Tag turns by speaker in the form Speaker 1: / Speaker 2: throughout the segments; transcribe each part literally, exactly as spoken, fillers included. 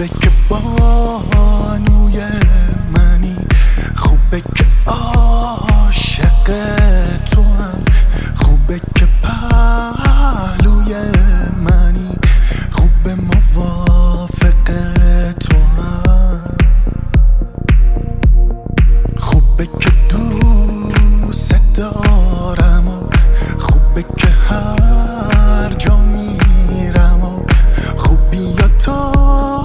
Speaker 1: خوبه که بانوی منی، خوبه که عاشق تو هم، خوبه که پهلوی منی، خوبه موافق تو هم، خوبه که دوست دارم و خوبه که هر جا میرم و خوبی تو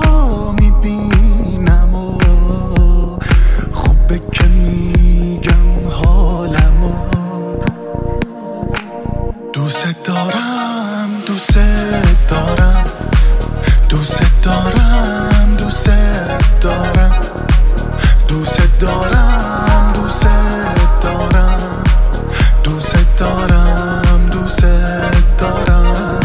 Speaker 1: میبینم و خوبه که میگم حالم و دوست دارم دوست دارم دوست دارم دوست دارم دوست دارم دوست دارم دوست دارم دوست دارم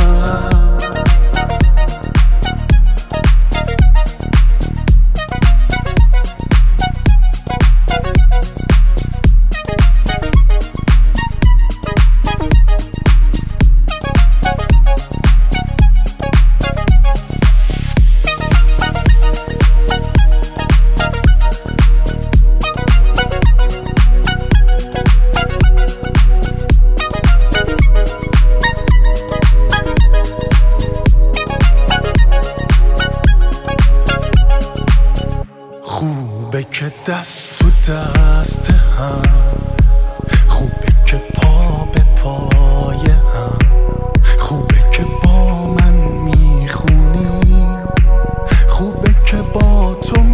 Speaker 1: خوبه که دست تو دست هم، خوبه که پا به پای هم، خوبه که با من میخونی، خوبه که با تو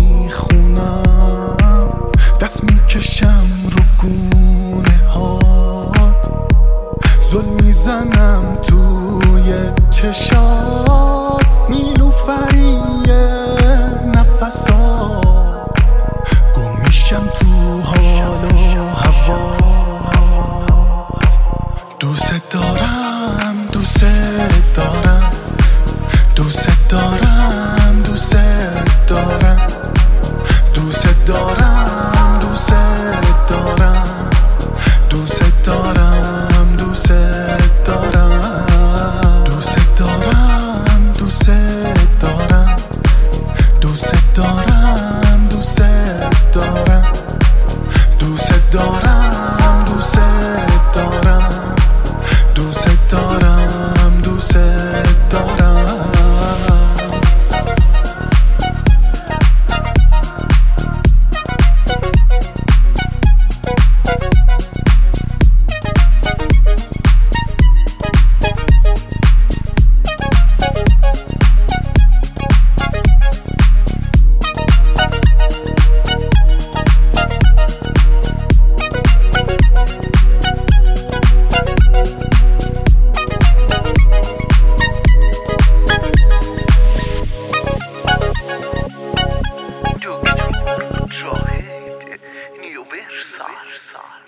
Speaker 1: میخونم، دست میکشم رو گونه هات، زل میزنم توی چشات، نیلوفریه نفسات، گم میشم تو حال و هوات. دوست دارم دوست دارم دوست دارم دوست دارم دوست دارم دوست دارم دوست دارم دوست دارم دوست دارم دوست دارم دوست دارم دوست دارم دوست دارم دوست دارم دوست دارم دوست دارم
Speaker 2: Universal.